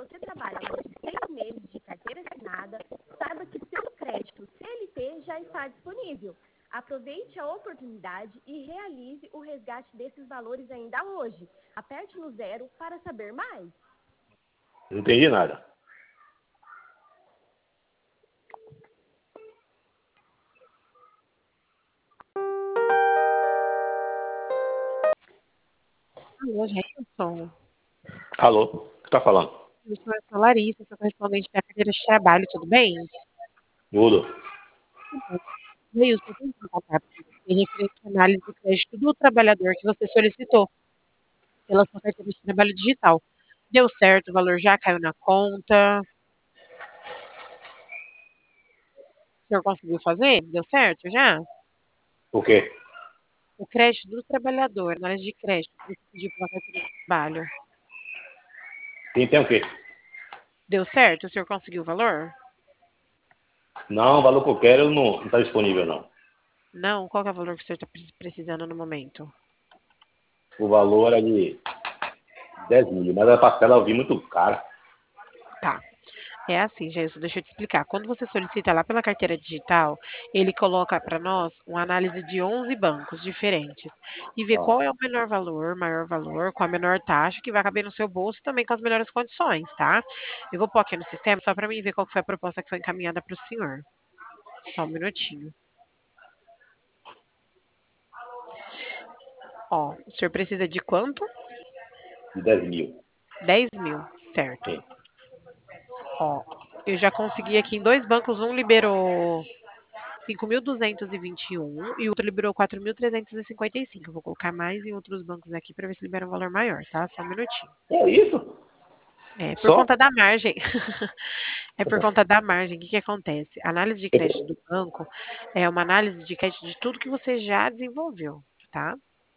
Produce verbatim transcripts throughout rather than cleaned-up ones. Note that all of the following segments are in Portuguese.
você trabalha há mais de seis meses de carteira assinada, saiba que seu crédito C L T já está disponível. Aproveite a oportunidade e realize o resgate desses valores ainda hoje. Aperte no zero para saber mais. Não entendi nada. Alô, Jailson. Alô, o que tá falando? Eu sou a Larissa, sou correspondente da carteira de trabalho, tudo bem? Tudo. Tudo bem. Jailson, eu tenho que contatar com você referente à análise do crédito do trabalhador que você solicitou pela sua carteira de trabalho digital. Deu certo, o valor já caiu na conta. O senhor conseguiu fazer? Deu certo já? O quê? O crédito do trabalhador, análise de crédito que você pediu pela carteira de trabalho. Tem, tem o quê? Deu certo? O senhor conseguiu o valor? Não, o valor que eu quero não está disponível, não. Não? Qual que é o valor que o senhor está precisando no momento? O valor era de dez mil, mas a parcela eu vi muito cara. Tá. É assim, Jailson, deixa eu te explicar. Quando você solicita lá pela carteira digital, ele coloca para nós uma análise de onze bancos diferentes e vê Ah, qual é o menor valor, maior valor, com a menor taxa que vai caber no seu bolso e também com as melhores condições, tá? Eu vou pôr aqui no sistema só para mim ver qual que foi a proposta que foi encaminhada para o senhor. Só um minutinho. Ó, o senhor precisa de quanto? de dez mil. dez mil, certo. Sim. Ó, eu já consegui aqui em dois bancos, um liberou cinco mil duzentos e vinte e um e o outro liberou quatro mil trezentos e cinquenta e cinco. Eu vou colocar mais em outros bancos aqui para ver se libera um valor maior, tá? Só um minutinho. É isso? É por Só? conta da margem. É por conta da margem. O que que acontece? A análise de crédito do banco é uma análise de crédito de tudo que você já desenvolveu, tá?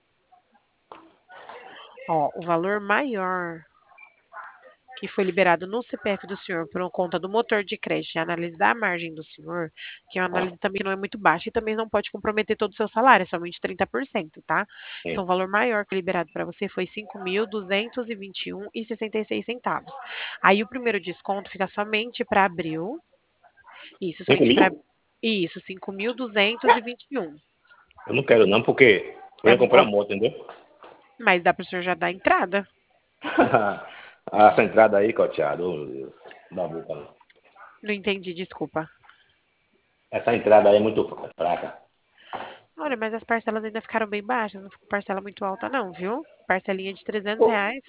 Ó, o valor maior que foi liberado no C P F do senhor por conta do motor de crédito e análise da margem do senhor, que é uma Ah, análise também que não é muito baixa e também não pode comprometer todo o seu salário, é somente trinta por cento, tá? Então, sim. o valor maior que é liberado para você foi cinco mil duzentos e vinte e um e sessenta e seis centavos. Aí o primeiro desconto fica somente para abril. Isso, cinco somente para mil? isso, cinco mil duzentos e vinte e um. Eu não quero não, porque eu É, ia comprar vo- moto, entendeu? mas dá para o senhor já dar a entrada. Essa entrada aí, coteado, oh, meu Deus. Não dá boca, não. Não entendi, desculpa. Essa entrada aí é muito fraca. Olha, mas as parcelas ainda ficaram bem baixas, não ficou parcela muito alta não, viu? Parcelinha de trezentos Pô, reais.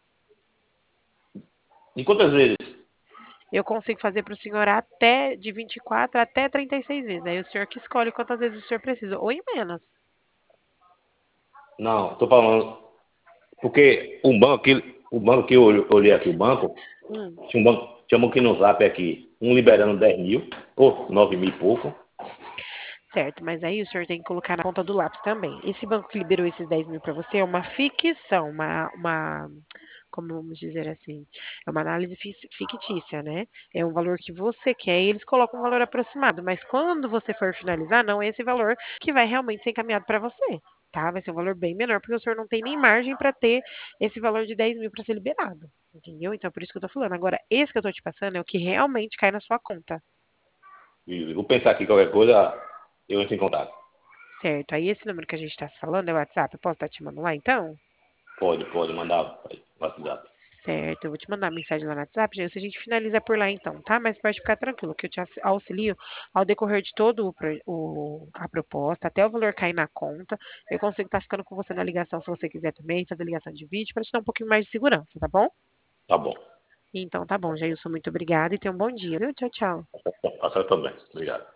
e quantas vezes? Eu consigo fazer para o senhor até de vinte e quatro até trinta e seis vezes. Aí o senhor que escolhe quantas vezes o senhor precisa, ou em menos. Não, tô falando. Porque o banco, que- o banco que eu olhei aqui, o banco, Hum, tinha um banco, tinha um aqui no Zap aqui, um liberando dez mil, ou nove mil e pouco. certo, mas aí o senhor tem que colocar na ponta do lápis também. Esse banco que liberou esses dez mil para você é uma ficção, uma, uma, como vamos dizer assim, é uma análise fi- fictícia, né? É um valor que você quer e eles colocam um valor aproximado, mas quando você for finalizar, não é esse valor que vai realmente ser encaminhado para você, tá? Vai ser um valor bem menor, porque o senhor não tem nem margem para ter esse valor de dez mil para ser liberado, entendeu? Então, é por isso que eu tô falando. Agora, esse que eu tô te passando é o que realmente cai na sua conta, E vou pensar aqui qualquer coisa, eu entro em contato. certo? Aí, esse número que a gente tá se falando é o WhatsApp, eu posso estar te mandando lá, então? Pode, pode mandar aí, WhatsApp. Certo, eu vou te mandar uma mensagem lá no WhatsApp, gente, a gente finaliza por lá então, tá? Mas pode ficar tranquilo, que eu te aux- auxilio ao decorrer de todo o, pro- o- a proposta, até o valor cair na conta. Eu consigo estar ficando com você na ligação, se você quiser também, fazer ligação de vídeo, para te dar um pouquinho mais de segurança, tá bom? Tá bom. Então tá bom, Jailson, muito obrigada e tenha um bom dia, viu? Tchau, tchau. Passa também. Obrigado.